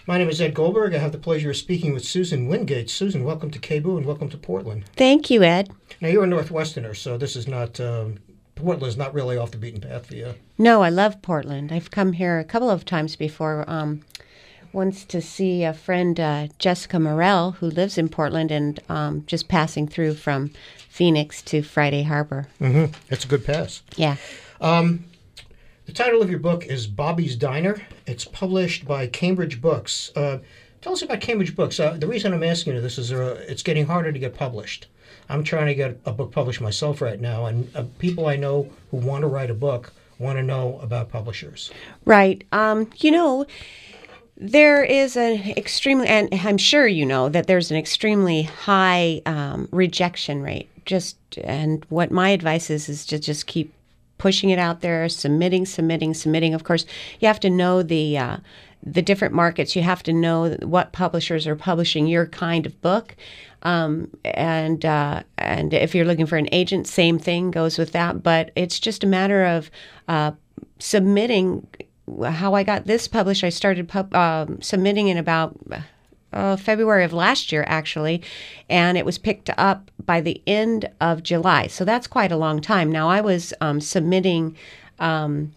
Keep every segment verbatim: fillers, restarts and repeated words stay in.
My name is Ed Goldberg. I have the pleasure of speaking with Susan Wingate. Susan, welcome to K B U and welcome to Portland. Thank you, Ed. Now, you're a Northwesterner, so this is not, um, Portland is not really off the beaten path for you. No, I love Portland. I've come here a couple of times before. Um, once to see a friend, uh, Jessica Morell, who lives in Portland, and um, just passing through from Phoenix to Friday Harbor. Mm-hmm. That's a good pass. Yeah. Um, the title of your book is Bobby's Diner. It's published by Cambridge Books. Uh, tell us about Cambridge Books. Uh, the reason I'm asking you this is uh, it's getting harder to get published. I'm trying to get a book published myself right now, and uh, people I know who want to write a book want to know about publishers. Right. Um, you know, there is an extremely, and I'm sure you know that there's an extremely high um, rejection rate. Just, and what my advice is, is to just keep pushing it out there, submitting, submitting, submitting. Of course, you have to know the uh, the different markets. You have to know what publishers are publishing your kind of book. Um, and uh, and if you're looking for an agent, same thing goes with that. But it's just a matter of uh, submitting. How I got this published, I started pub- um, submitting in about uh, February of last year, actually, and it was picked up by the end of July. So that's quite a long time. Now, I was um, submitting um,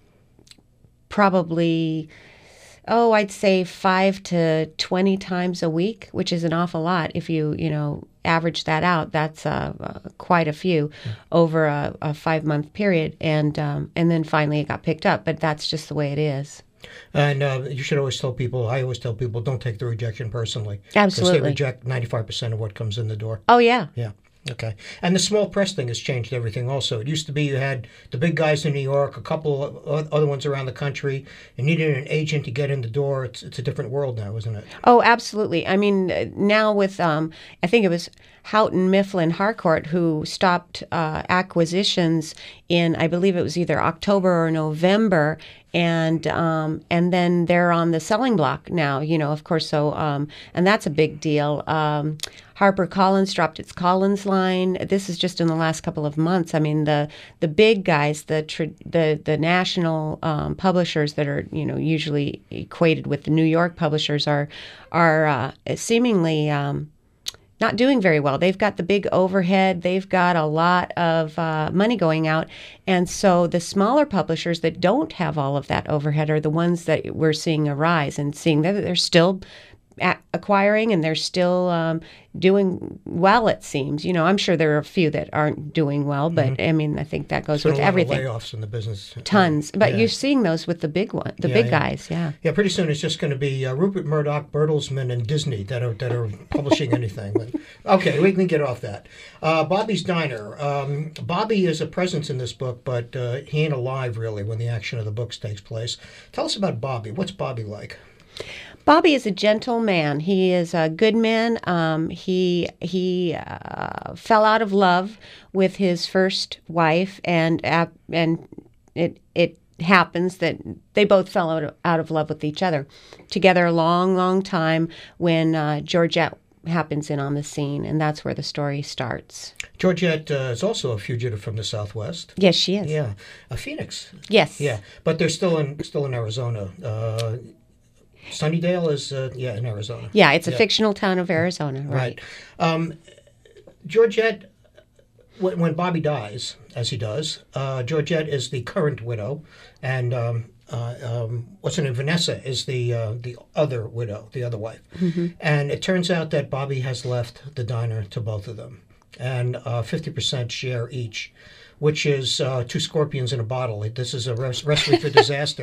probably, oh, I'd say five to twenty times a week, which is an awful lot. If you, you know, average that out, that's uh, uh, quite a few over a, a five-month period. And um, and then finally it got picked up, but that's just the way it is. And uh, you should always tell people, I always tell people, don't take the rejection personally. Absolutely. Because they reject ninety-five percent of what comes in the door. Oh, yeah. Yeah. Okay. And the small press thing has changed everything also. It used to be you had the big guys in New York, a couple of other ones around the country. You needed an agent to get in the door. It's it's a different world now, isn't it? Oh, absolutely. I mean, now with, um, I think it was Houghton Mifflin Harcourt who stopped uh, acquisitions in, I believe it was either October or November, and um, and then they're on the selling block now, you know, of course. So, um, and that's a big deal. Um, HarperCollins dropped its Collins line. This is just in the last couple of months. I mean, the the big guys, the tr- the the national um, publishers that are, you know, usually equated with the New York publishers are are uh, seemingly um, not doing very well. They've got the big overhead. They've got a lot of uh, money going out. And so the smaller publishers that don't have all of that overhead are the ones that we're seeing a rise and seeing that they're still a- acquiring and they're still um, doing well, it seems. You know, I'm sure there are a few that aren't doing well, but mm-hmm. I mean, I think that goes There's with a lot everything. Of layoffs in the business. Tons. But yeah. You're seeing those with the big one, the yeah, big yeah. guys, yeah. Yeah, pretty soon it's just going to be uh, Rupert Murdoch, Bertelsmann, and Disney that are that are publishing anything. But, okay, we can get off that. Uh, Bobby's Diner. Um, Bobby is a presence in this book, but uh, he ain't alive, really, when the action of the books takes place. Tell us about Bobby. What's Bobby like? Bobby is a gentle man. He is a good man. Um, he he uh, fell out of love with his first wife, and uh, and it it happens that they both fell out of, out of love with each other together a long, long time when uh, Georgette happens in on the scene, and that's where the story starts. Georgette uh, is also a fugitive from the Southwest. Yes, she is. Yeah, a Phoenix. Yes. Yeah, but they're still in still in Arizona. Uh, Sunnydale is, uh, yeah, in Arizona. Yeah, it's a yeah. fictional town of Arizona, right? Right. Um, Georgette, when, when Bobby dies, as he does, uh, Georgette is the current widow, and um, uh, um, what's her name? Vanessa is the uh, the other widow, the other wife. Mm-hmm. And it turns out that Bobby has left the diner to both of them, and uh, fifty percent share each, which is uh, two scorpions in a bottle. This is a res- recipe for disaster.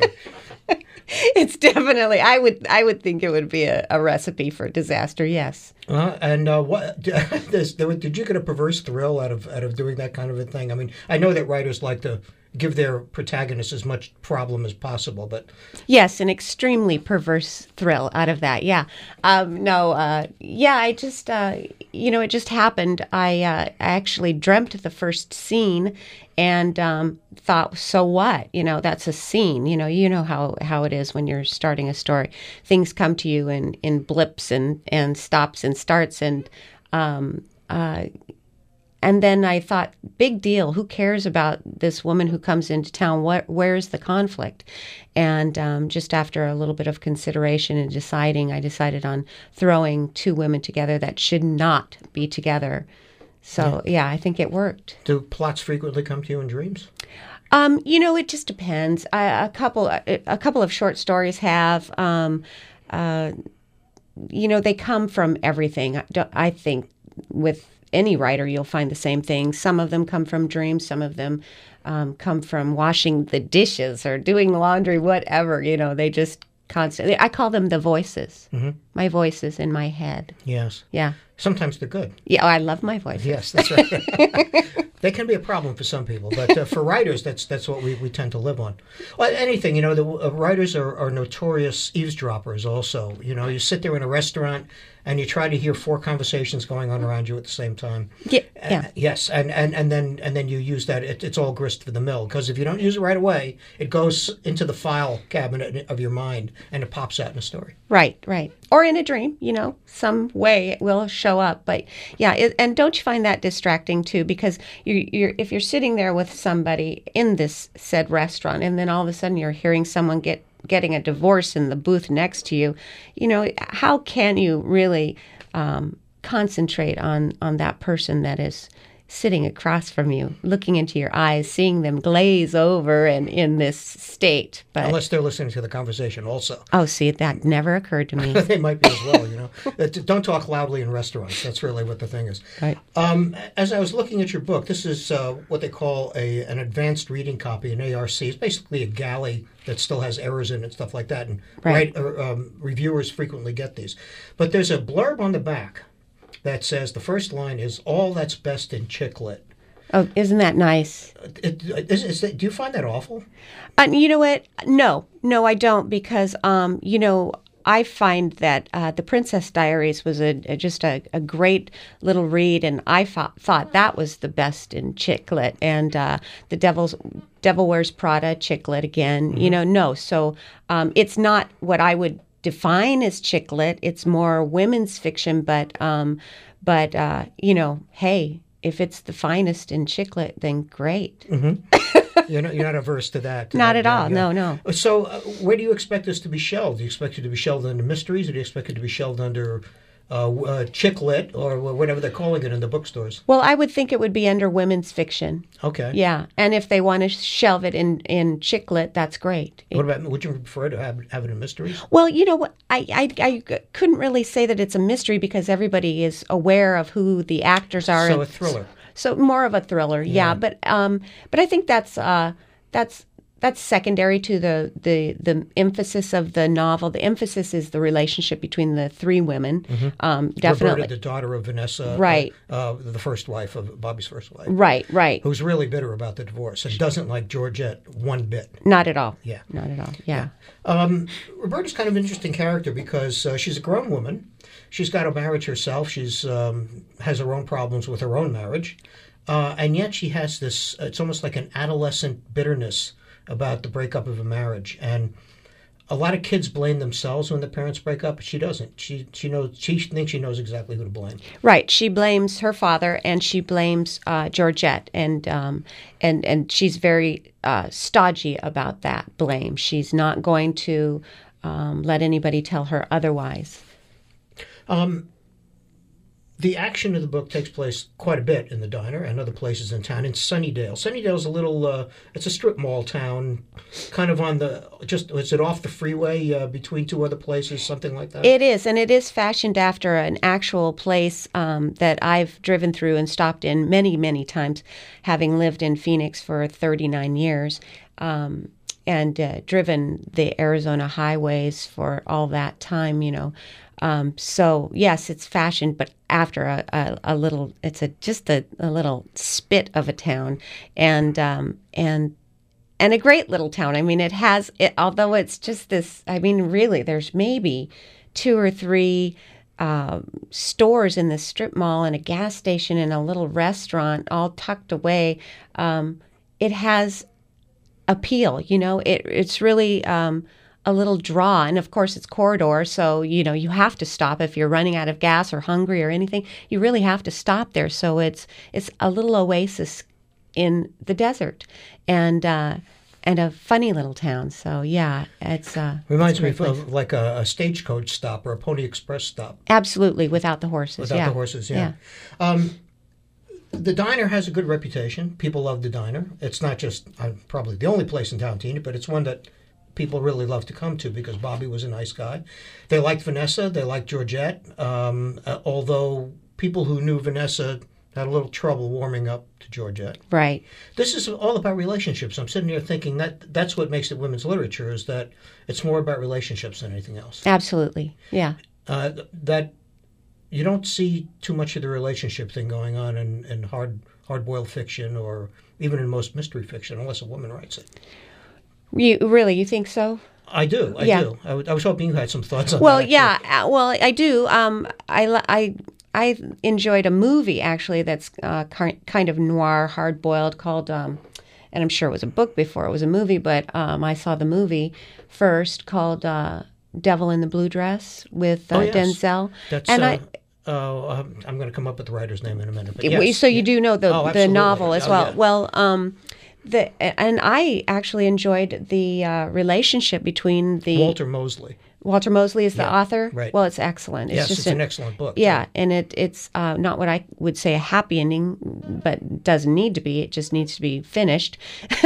It's definitely. I would. I would think it would be a, a recipe for disaster. Yes. Uh, and uh, what did, did you get a perverse thrill out of out of doing that kind of a thing? I mean, I know that writers like to give their protagonists as much problem as possible, but yes, an extremely perverse thrill out of that. Yeah. Um, no. Uh, yeah. I just. Uh, you know, it just happened. I. Uh, I actually dreamt the first scene. And um, thought, so what? You know, that's a scene. You know, you know how, how it is when you're starting a story. Things come to you in, in blips and, and stops and starts. And um, uh, and then I thought, big deal. Who cares about this woman who comes into town? What, where's the conflict? And um, just after a little bit of consideration and deciding, I decided on throwing two women together that should not be together. So, yeah, yeah I think it worked. Do plots frequently come to you in dreams? Um, you know, it just depends. I, a couple, a, a couple of short stories have, um, uh, you know, they come from everything. I, I think with any writer, you'll find the same thing. Some of them come from dreams. Some of them um, come from washing the dishes or doing laundry, whatever. You know, they just constantly. I call them the voices. Mm-hmm. My voices in my head. Yes. Yeah. Sometimes they're good. Yeah, oh, I love my voices. Yes, that's right. They can be a problem for some people, but uh, for writers, that's that's what we, we tend to live on. Well, anything, you know, the uh, writers are, are notorious eavesdroppers also. You know, you sit there in a restaurant and you try to hear four conversations going on around you at the same time. Yeah. yeah. Uh, yes, and, and, and then and then you use that. It, it's all grist for the mill, because if you don't use it right away, it goes into the file cabinet of your mind and it pops out in a story. Right, right. Or in a dream, you know, some way it will show up. But yeah, it, and don't you find that distracting too? Because you, you're if you're sitting there with somebody in this said restaurant, and then all of a sudden you're hearing someone get getting a divorce in the booth next to you, you know, how can you really um, concentrate on on that person that is sitting across from you, looking into your eyes, seeing them glaze over and in this state? But unless they're listening to the conversation also. Oh, see, that never occurred to me. They might be as well, you know. Don't talk loudly in restaurants. That's really what the thing is. Right. Um, as I was looking at your book, this is uh, what they call a an advanced reading copy, an A R C. It's basically a galley that still has errors in it and stuff like that. And right. right, or, um, reviewers frequently get these. But there's a blurb on the back that says the first line is all that's best in chick lit. Oh, isn't that nice? It, is, is that, do you find that awful? Uh, you know what? No, no, I don't, because um, you know, I find that uh, the Princess Diaries was a, a just a, a great little read, and I thought thought that was the best in chick lit. And uh, the Devil's Devil Wears Prada, chick lit again. Mm-hmm. You know, no. So um, it's not what I would define as chick lit. It's more women's fiction, but um, but uh, you know, hey, if it's the finest in chick lit, then great. Mm-hmm. You're not you're not averse to that. To not that, at all. yeah. No, no. So, uh, where do you expect this to be shelved? Do you expect it to be shelved under mysteries, or do you expect it to be shelved under uh, uh, chick lit, or whatever they're calling it in the bookstores? Well, I would think it would be under women's fiction. Okay. Yeah, and if they want to shelve it in in chick lit, that's great. What about? Would you prefer to have have it in mysteries? Well, you know what, I, I I couldn't really say that it's a mystery because everybody is aware of who the actors are. So a thriller. So more of a thriller, yeah. yeah. But um, but I think that's uh, that's that's secondary to the, the the emphasis of the novel. The emphasis is the relationship between the three women. Mm-hmm. Um, definitely, Roberta, the daughter of Vanessa, right? Uh, uh, the first wife of Bobby's first wife, right? Right. Who's really bitter about the divorce and doesn't like Georgette one bit. Not at all. Yeah, not at all. Yeah. yeah. Um, Roberta's kind of an interesting character because uh, she's a grown woman. She's got a marriage herself. She's um, has her own problems with her own marriage, uh, and yet she has this. It's almost like an adolescent bitterness about the breakup of a marriage. And a lot of kids blame themselves when the parents break up, but she doesn't. She she knows. She thinks she knows exactly who to blame. Right. She blames her father, and she blames uh, Georgette, and um, and and she's very uh, stodgy about that blame. She's not going to um, let anybody tell her otherwise. Um, the action of the book takes place quite a bit in the diner and other places in town. In Sunnydale, Sunnydale's a little, uh, it's a strip mall town, kind of on the, just, is it off the freeway uh, between two other places, something like that? It is, and it is fashioned after an actual place um, that I've driven through and stopped in many, many times, having lived in Phoenix for thirty-nine years. Um, and uh, driven the Arizona highways for all that time, you know. Um, so yes, it's fashioned, but after a, a, a little, it's a just a, a little spit of a town, and um, and and a great little town. I mean, it has, it, although it's just this. I mean, really, there's maybe two or three uh, stores in the strip mall and a gas station and a little restaurant, all tucked away. Um, it has appeal, you know. It it's really. Um, a little draw. And of course, it's corridor, so you know you have to stop if you're running out of gas or hungry or anything. You really have to stop there. So it's it's a little oasis in the desert, and uh, and a funny little town. So yeah, it's uh, reminds it's me of like a, a stagecoach stop or a Pony Express stop. Absolutely, without the horses. Without yeah. the horses, yeah. yeah. Um, the diner has a good reputation. People love the diner. It's not just uh, probably the only place in town to eat, but it's one that people really love to come to because Bobby was a nice guy. They liked Vanessa. They liked Georgette. Um, uh, although people who knew Vanessa had a little trouble warming up to Georgette. Right. This is all about relationships. I'm sitting here thinking that that's what makes it women's literature, is that it's more about relationships than anything else. Absolutely. Yeah. Uh, that you don't see too much of the relationship thing going on in, in hard hard-boiled fiction or even in most mystery fiction, unless a woman writes it. You really, you think so? I do. I Yeah. do. I, w- I was hoping you had some thoughts on Well, that. yeah. uh, Well, I do. Um, I, li- I, I enjoyed a movie actually that's uh, ki- kind of noir, hard boiled, called, um, and I'm sure it was a book before it was a movie, but um, I saw the movie first called uh, Devil in the Blue Dress with uh, Oh, yes. Denzel. That's, and uh, I, uh, um, I'm going to come up with the writer's name in a minute. But It- yes. So you do know the Oh, the absolutely. novel as Oh, well. yeah. Well, um, the and I actually enjoyed the uh, relationship between the Walter Mosley. Walter Mosley is the Yeah, author. right. Well, it's excellent. It's Yes, just it's an excellent book. Yeah, and it it's uh, not what I would say a happy ending, but doesn't need to be. It just needs to be finished.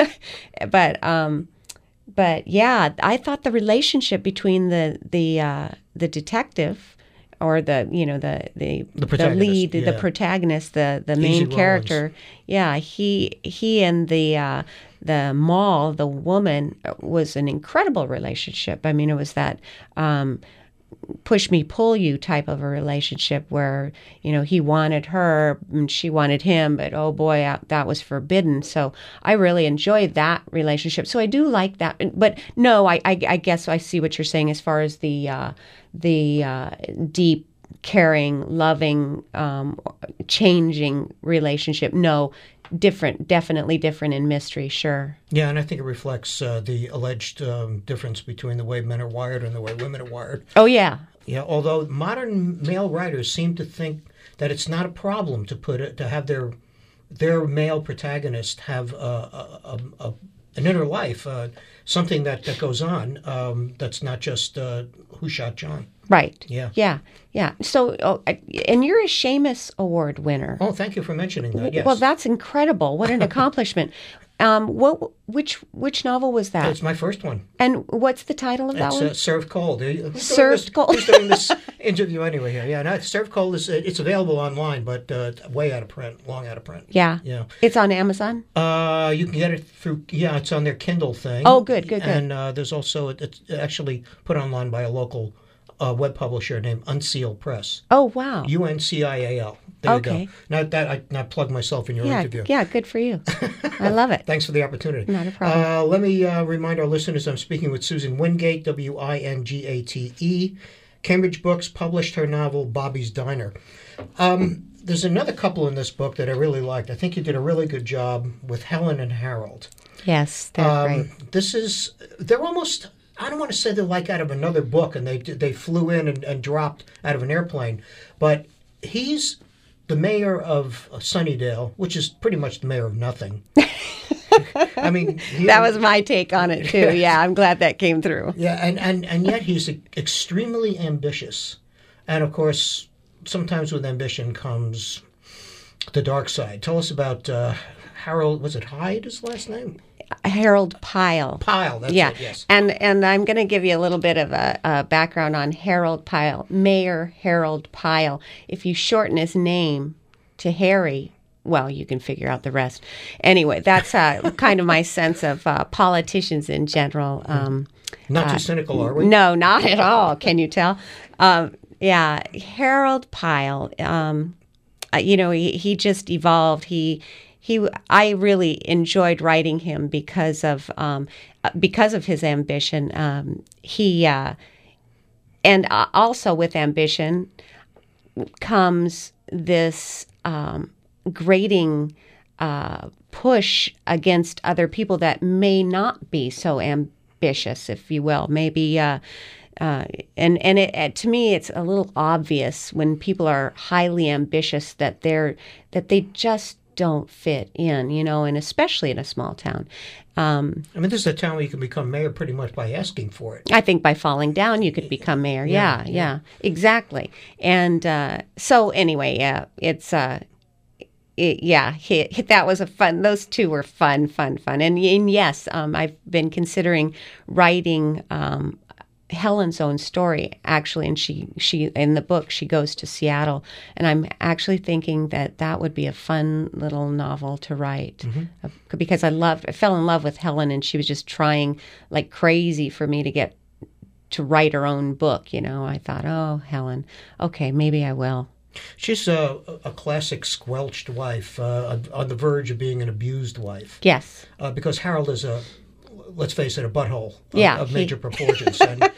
but um, but yeah, I thought the relationship between the the uh, the detective or the you know the the The protagonist, lead the yeah. protagonist the the Easy main Rollins. character, yeah, he he and the uh, the mall, the woman, was an incredible relationship. I mean, it was that um, push me pull you type of a relationship where you know he wanted her and she wanted him, but oh boy, uh, that was forbidden. So I really enjoyed that relationship. So I do like that. But no, I I, I guess I see what you're saying as far as the uh, the uh, deep, caring, loving, um, changing relationship. No, different, definitely different in mystery. Sure. Yeah, and I think it reflects uh, the alleged um, difference between the way men are wired and the way women are wired. Oh yeah. Yeah, although modern male writers seem to think that it's not a problem to put it, to have their their male protagonist have a, a, a, a an inner life, uh, something that, that goes on um, that's not just uh, who shot John. Right. Yeah. Yeah. Yeah. So, oh, and you're a Seamus Award winner. Oh, thank you for mentioning that. Yes. Well, that's incredible. What an accomplishment. Um, what which which novel was that? It's my first one. And what's the title of that It's one? uh, Served Cold. Who's doing Served this- Cold. Who's doing this interview anyway here? Yeah, no, Served Cold is it's available online, but uh, way out of print, long out of print. Yeah. Yeah. It's on Amazon. Uh, you can get it through. Yeah, it's on their Kindle thing. Oh, good, good, good. And uh, there's also it's actually put online by a local uh, web publisher named Unseal Press. Oh wow. U N C I A L. There Okay. you go. Not that I not plug myself in your yeah. interview. Yeah. Good for you. I love it. Thanks for the opportunity. Not a problem. Uh, let me uh, remind our listeners I'm speaking with Susan Wingate, W I N G A T E. Cambridge Books published her novel, Bobby's Diner. Um, there's another couple in this book that I really liked. I think you did a really good job with Helen and Harold. Yes, they're Um, great. This is, they're almost, I don't want to say they're like out of another book and they they flew in and, and dropped out of an airplane, but he's the mayor of Sunnydale, which is pretty much the mayor of nothing. I mean, he, That was my take on it too. Yeah, I'm glad that came through. yeah, and, and, and yet he's extremely ambitious. And of course, sometimes with ambition comes the dark side. Tell us about uh, Harold, was it Hyde, his last name? Harold Pyle. Pyle, that's yeah, it, yes. and and I'm going to give you a little bit of a, a background on Harold Pyle, Mayor Harold Pyle. If you shorten his name to Harry, well, you can figure out the rest. Anyway, that's uh, kind of my sense of uh, politicians in general. Um, Not too cynical, are we? no, not at all. Can you tell? Um, yeah, Harold Pyle. Um, uh, you know, he, he just evolved. He he. I really enjoyed writing him because of um, uh, because of his ambition. Um, he uh, and uh, also with ambition comes this um, grating uh, push against other people that may not be so am- ambitious, if you will. Maybe, uh, uh, and and it, uh, to me, it's a little obvious when people are highly ambitious that they're that they just don't fit in, you know, and especially in a small town. Um, I mean, this is a town where you can become mayor pretty much by asking for it. I think by falling down, you could become mayor. Yeah, yeah, yeah. exactly. And uh, so anyway, yeah, it's. Uh, It, yeah, he, he, that was a fun. Those two were fun, fun, fun. And, and yes, um, I've been considering writing um, Helen's own story, actually. And she, she in the book, she goes to Seattle. And I'm actually thinking that that would be a fun little novel to write. Mm-hmm. Because I loved, I fell in love with Helen, and she was just trying like crazy for me to get to write her own book. You know, I thought, oh, Helen, okay, maybe I will. She's a, a classic squelched wife, uh, on the verge of being an abused wife. Yes. Uh, because Harold is a, let's face it, a butthole of, yeah, of major he... proportions. And,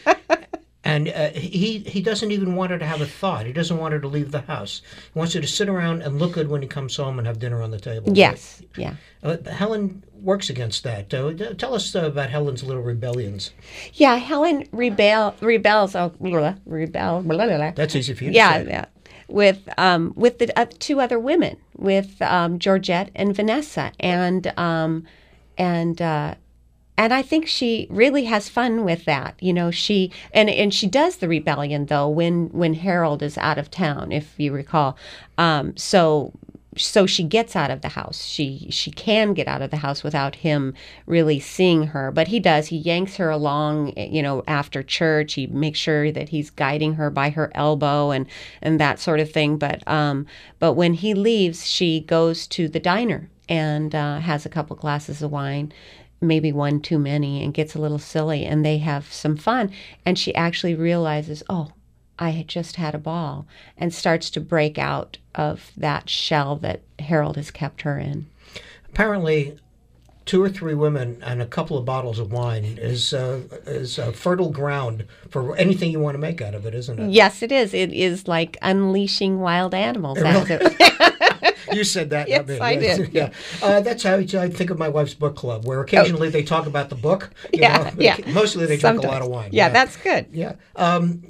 and uh, he, he doesn't even want her to have a thought. He doesn't want her to leave the house. He wants her to sit around and look good when he comes home and have dinner on the table. Yes, right? yeah. Uh, Helen works against that. Uh, tell us uh, about Helen's little rebellions. Yeah, Helen rebel, rebels. Oh, blah, rebel. Blah, blah, blah. That's easy for you yeah, to say. Yeah. With um, with the uh, two other women, with um, Georgette and Vanessa, and um, and uh, and I think she really has fun with that. You know, she and and she does the rebellion though when when Harold is out of town, if you recall. Um, so. So she gets out of the house. She she can get out of the house without him really seeing her. But he does. He yanks her along, you know, after church. He makes sure that he's guiding her by her elbow and, and that sort of thing. But um, but when he leaves, she goes to the diner and uh, has a couple glasses of wine, maybe one too many, and gets a little silly. And they have some fun. And she actually realizes, oh, I had just had a ball, and starts to break out of that shell that Harold has kept her in. Apparently, two or three women and a couple of bottles of wine is uh, is uh, fertile ground for anything you want to make out of it, isn't it? Yes, it is. It is like unleashing wild animals. Really? You said that. Yes, I, I did. Yeah, uh, that's how I think of my wife's book club, where occasionally oh. they talk about the book. You yeah, know? yeah. Mostly they Sometimes. drink a lot of wine. Yeah, yeah. that's good. Yeah. Um,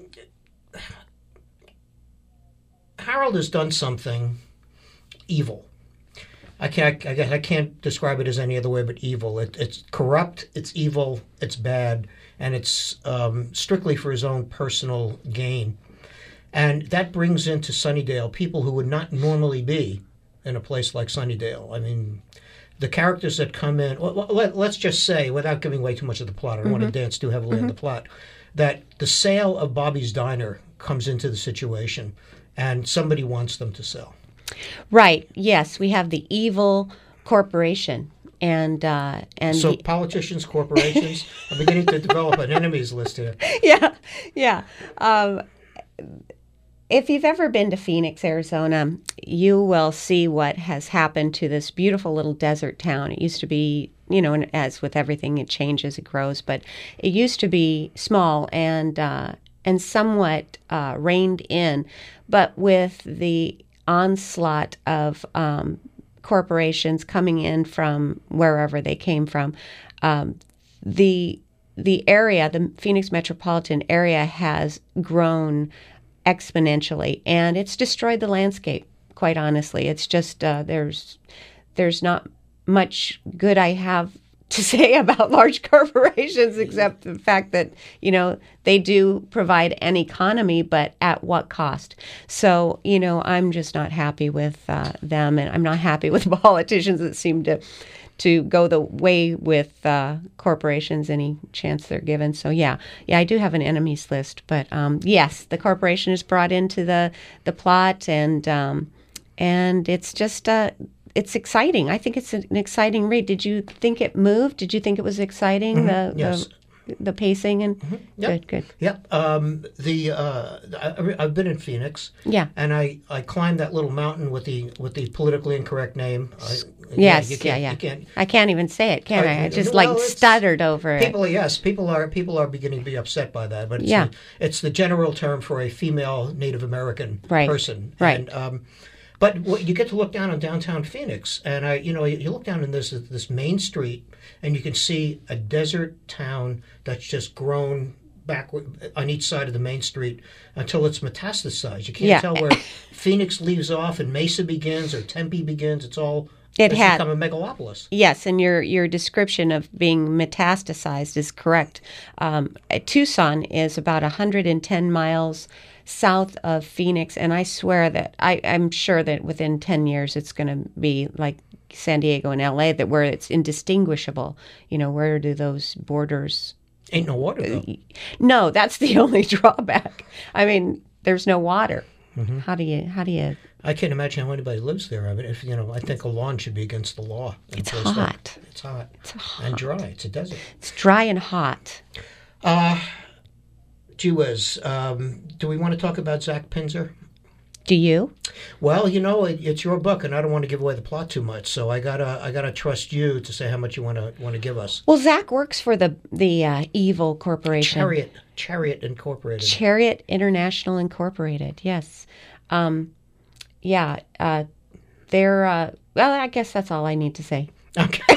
Harold has done something evil. I can't. I guess I can't describe it as any other way but evil. It, it's corrupt. It's evil. It's bad, and it's um, strictly for his own personal gain. And that brings into Sunnydale people who would not normally be in a place like Sunnydale. I mean, the characters that come in. Well, let, let's just say, without giving away too much of the plot, I don't mm-hmm. want to dance too heavily mm-hmm. on the plot, that the sale of Bobby's Diner comes into the situation. And somebody wants them to sell. Right. Yes, we have the evil corporation, and uh, and so the... politicians, corporations are beginning to develop an enemies list here. Yeah, yeah. Um, if you've ever been to Phoenix, Arizona, you will see what has happened to this beautiful little desert town. It used to be, you know, and as with everything, it changes, it grows, but it used to be small and. Uh, and somewhat uh, reined in, but with the onslaught of um, corporations coming in from wherever they came from, um, the the area, the Phoenix metropolitan area, has grown exponentially, and it's destroyed the landscape. Quite honestly, it's just uh, there's there's not much good I have to say about large corporations, except the fact that, you know, they do provide an economy, but at what cost? So, you know, I'm just not happy with uh, them, and I'm not happy with politicians that seem to to go the way with uh, corporations any chance they're given. So, yeah, yeah, I do have an enemies list, but um, yes, the corporation is brought into the the plot, and um, and it's just uh, it's exciting. I think it's an exciting read. Did you think it moved? Did you think it was exciting? Mm-hmm. The, yes. the the pacing and mm-hmm. yep. good, good. Yep. Um, the uh, I, I've been in Phoenix. Yeah. And I, I climbed that little mountain with the with the politically incorrect name. I, yes. You can't, yeah. Yeah. You can't, I can't even say it, can I? I, I just well, like stuttered over people, it. Yes. People are people are beginning to be upset by that. But it's yeah. the, it's the general term for a female Native American right. person. Right. And, um, But what, you get to look down on downtown Phoenix, and I, you know, you, you look down in this this main street, and you can see a desert town that's just grown back on each side of the main street until it's metastasized. You can't Yeah. tell where Phoenix leaves off and Mesa begins or Tempe begins. It's all It it's had- become a megalopolis. Yes, and your your description of being metastasized is correct. Um, Tucson is about one hundred ten miles south of Phoenix, and I swear that I, I'm sure that within ten years it's going to be like San Diego and L A, that where it's indistinguishable. You know, where do those borders? Ain't no water though. No, that's the only drawback. I mean, there's no water. Mm-hmm. How do you? How do you? I can't imagine how anybody lives there. I mean, if you know, I think a lawn should be against the law. in It's a place like- hot. It's hot. It's hot. And dry. It's a desert. It's dry and hot. Uh, gee whiz. Um, do we want to talk about Zach Pinzer? Do you? Well, you know, it, it's your book, and I don't want to give away the plot too much, so I gotta, I gotta trust you to say how much you want to want to give us. Well, Zach works for the the uh, evil corporation. Chariot, Chariot Incorporated. Chariot International Incorporated. Yes. Um, yeah. Uh, they're. Uh, well, I guess that's all I need to say. Okay.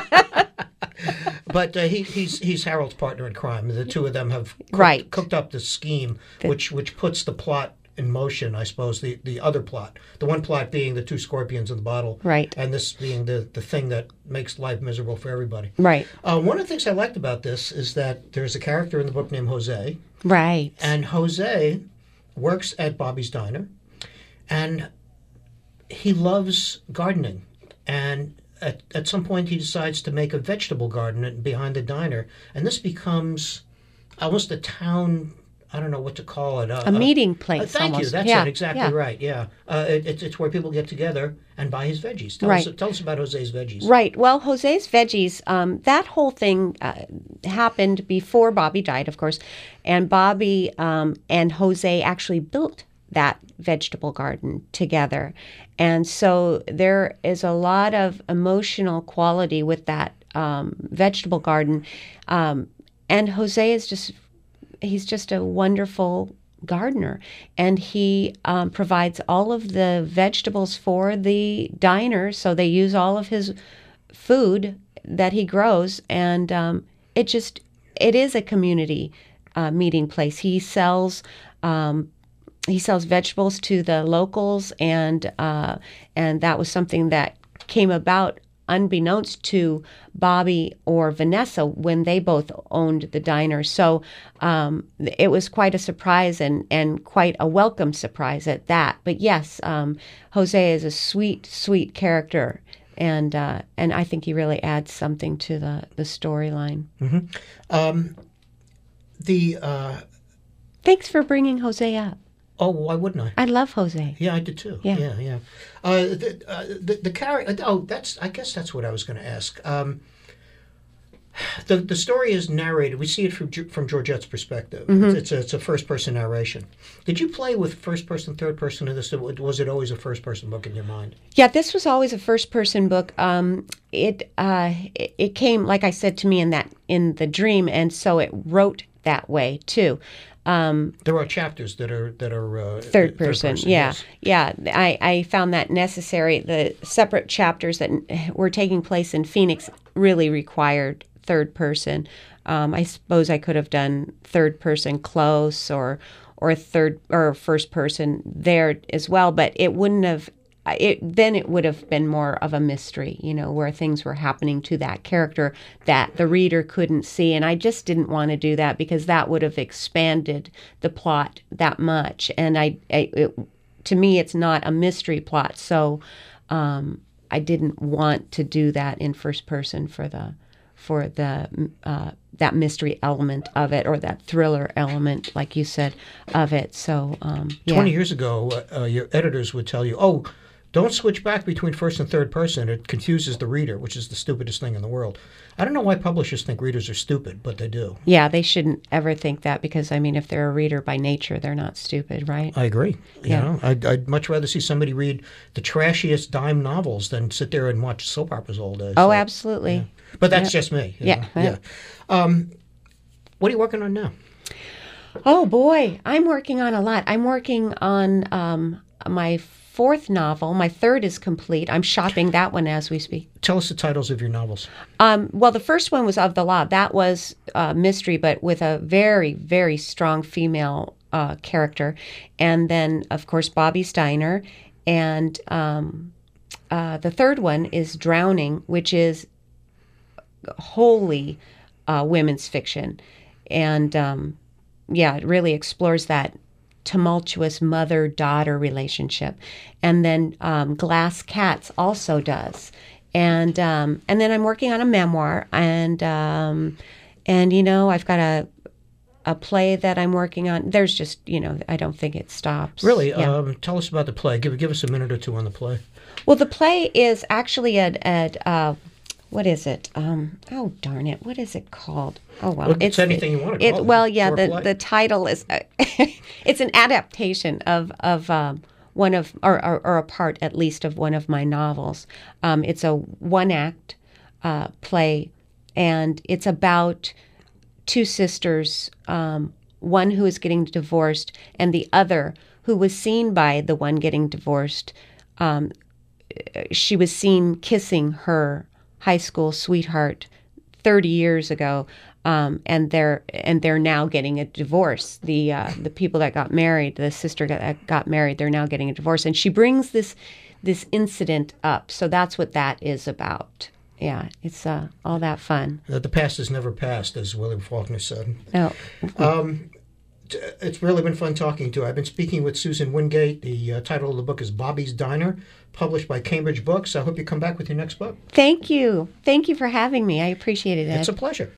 But uh, he, he's he's Harold's partner in crime. The two of them have cooked, Right. cooked up this scheme, The- which which puts the plot in motion. I suppose the, the other plot, the one plot being the two scorpions in the bottle, Right. and this being the the thing that makes life miserable for everybody. Right. Uh, one of the things I liked about this is that there's a character in the book named Jose, Right. and Jose works at Bobby's Diner, and he loves gardening. And at, at some point, he decides to make a vegetable garden behind the diner, and this becomes almost a town. I don't know what to call it. A meeting place. Uh, thank almost. you. That's yeah. it. Exactly yeah. right. Yeah. Uh, it, it's, it's where people get together and buy his veggies. Tell, Right. us, tell us about Jose's veggies. Right. Well, Jose's Veggies, um, that whole thing uh, happened before Bobby died, of course. And Bobby um, and Jose actually built that vegetable garden together. And so there is a lot of emotional quality with that um, vegetable garden. Um, and Jose is just, he's just a wonderful gardener, and he um, provides all of the vegetables for the diner, so they use all of his food that he grows, and um, it just it is a community uh, meeting place. He sells um, he sells vegetables to the locals, and uh, and that was something that came about unbeknownst to Bobby or Vanessa when they both owned the diner. So um, it was quite a surprise, and, and quite a welcome surprise at that. But yes, um, Jose is a sweet, sweet character, and uh, and I think he really adds something to the, the storyline. Mm-hmm. Um, the uh, Thanks for bringing Jose up. oh, why wouldn't I? I love Jose. Yeah, I did too. Yeah. yeah, yeah. Uh, the, uh, the the character. Oh, that's. I guess that's what I was going to ask. Um, the the story is narrated. We see it from Ge- from Georgette's perspective. Mm-hmm. It's a it's a first person narration. Did you play with first person, third person in this? Was it always a first person book in your mind? Yeah, this was always a first-person book. Um, it, uh, it it came, like I said, to me in that in the dream, and so it wrote that way too. Um, There are chapters that are that are uh, third person, yeah, yes. yeah. I, I found that necessary. The separate chapters that were taking place in Phoenix really required third person. Um, I suppose I could have done third person close or or third or first person there as well, but it wouldn't have. It then it would have been more of a mystery, you know, where things were happening to that character that the reader couldn't see, and I just didn't want to do that because that would have expanded the plot that much, and I, I it, to me, it's not a mystery plot, so um, I didn't want to do that in first person for the for the uh, that mystery element of it, or that thriller element, like you said, of it. So um, yeah. Twenty years ago, uh, your editors would tell you, "Oh, don't switch back between first and third person. It confuses the reader," which is the stupidest thing in the world. I don't know why publishers think readers are stupid, but they do. Yeah, they shouldn't ever think that because, I mean, if they're a reader by nature, they're not stupid, right? I agree. You Yeah. know, I'd, I'd much rather see somebody read the trashiest dime novels than sit there and watch soap operas all day. Oh, So- absolutely. But that's Yeah. just me. you Yeah, know? yeah. yeah. Um, what are you working on now? Oh, boy. I'm working on a lot. I'm working on um, my fourth novel. My third is complete. I'm shopping that one as we speak. Tell us the titles of your novels. Um, well, the first one was Of the Law. That was uh, mystery, but with a very, very strong female uh, character. And then, of course, Bobby Steiner. And um, uh, the third one is Drowning, which is wholly uh, women's fiction. And, um, yeah, it really explores that tumultuous mother-daughter relationship. And then um, Glass Cats also does. And um, and then I'm working on a memoir, and um, and you know I've got a a play that I'm working on. There's just you know I don't think it stops. Really, Yeah. um, tell us about the play. Give give us a minute or two on the play. Well, the play is actually at at uh, what is it? Um, oh darn it! What is it called? Oh well, Well, it's anything you want to it. call it. Well, yeah, Or a the play. the title is it's an adaptation of of. Um, one of, or, or, or a part at least of one of my novels. Um, it's a one-act uh, play, and it's about two sisters, um, one who is getting divorced, and the other who was seen by the one getting divorced. Um, she was seen kissing her high school sweetheart thirty years ago. Um, and they're and they're now getting a divorce. The uh, the people that got married, the sister that got married, they're now getting a divorce. And she brings this this incident up. So that's what that is about. Yeah, it's uh, all that fun. That the past is never past, as William Faulkner said. No, Um, t- it's really been fun talking to you. I've been speaking with Susan Wingate. The uh, title of the book is Bobby's Diner, published by Cambridge Books. I hope you come back with your next book. thank you, thank you for having me. I appreciated it. It's a pleasure.